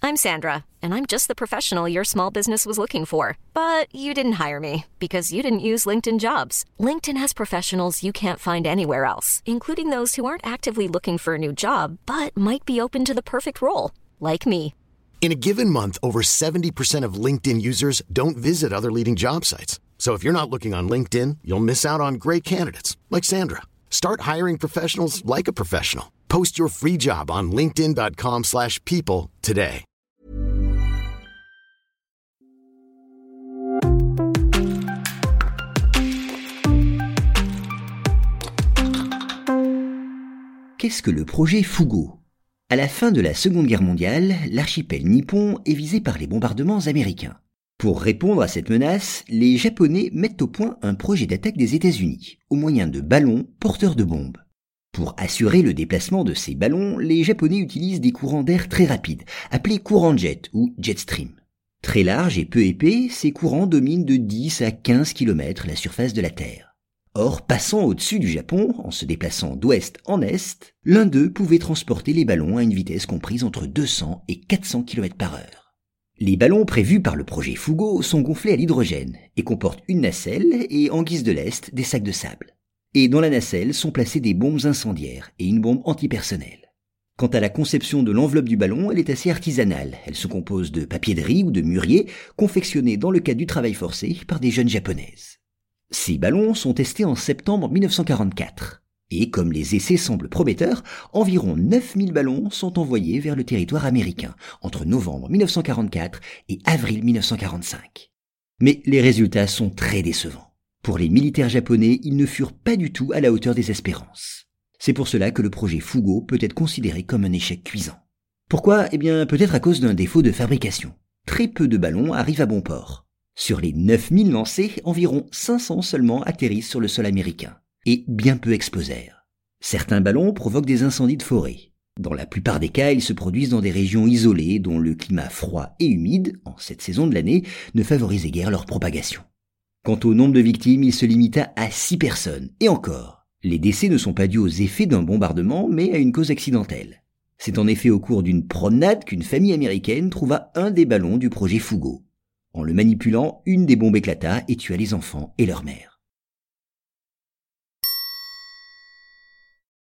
I'm Sandra, and I'm just the professional your small business was looking for. But you didn't hire me because you didn't use LinkedIn Jobs. LinkedIn has professionals you can't find anywhere else, including those who aren't actively looking for a new job, but might be open to the perfect role, like me. In a given month, over 70% of LinkedIn users don't visit other leading job sites. So if you're not looking on LinkedIn, you'll miss out on great candidates like Sandra. Start hiring professionals like a professional. Post your free job on linkedin.com/people today. Qu'est-ce que le projet Fugo ? À la fin de la Seconde Guerre mondiale, l'archipel nippon est visé par les bombardements américains. Pour répondre à cette menace, les Japonais mettent au point un projet d'attaque des États-Unis, au moyen de ballons porteurs de bombes. Pour assurer le déplacement de ces ballons, les Japonais utilisent des courants d'air très rapides, appelés courants jet ou jet stream. Très larges et peu épais, ces courants dominent de 10 à 15 km la surface de la Terre. Or, passant au-dessus du Japon, en se déplaçant d'ouest en est, l'un d'eux pouvait transporter les ballons à une vitesse comprise entre 200 et 400 km/h. Les ballons prévus par le projet Fugo sont gonflés à l'hydrogène et comportent une nacelle et, en guise de lest, des sacs de sable. Et dans la nacelle sont placées des bombes incendiaires et une bombe antipersonnelle. Quant à la conception de l'enveloppe du ballon, elle est assez artisanale. Elle se compose de papier de riz ou de mûrier, confectionnés dans le cadre du travail forcé par des jeunes japonaises. Ces ballons sont testés en septembre 1944. Et comme les essais semblent prometteurs, environ 9000 ballons sont envoyés vers le territoire américain entre novembre 1944 et avril 1945. Mais les résultats sont très décevants. Pour les militaires japonais, ils ne furent pas du tout à la hauteur des espérances. C'est pour cela que le projet Fugo peut être considéré comme un échec cuisant. Pourquoi ? Eh bien, peut-être à cause d'un défaut de fabrication. Très peu de ballons arrivent à bon port. Sur les 9000 lancés, environ 500 seulement atterrissent sur le sol américain, et bien peu explosèrent. Certains ballons provoquent des incendies de forêt. Dans la plupart des cas, ils se produisent dans des régions isolées dont le climat froid et humide, en cette saison de l'année, ne favorisait guère leur propagation. Quant au nombre de victimes, il se limita à 6 personnes, et encore. Les décès ne sont pas dus aux effets d'un bombardement, mais à une cause accidentelle. C'est en effet au cours d'une promenade qu'une famille américaine trouva un des ballons du projet Fugo. En le manipulant, une des bombes éclata et tua les enfants et leur mère.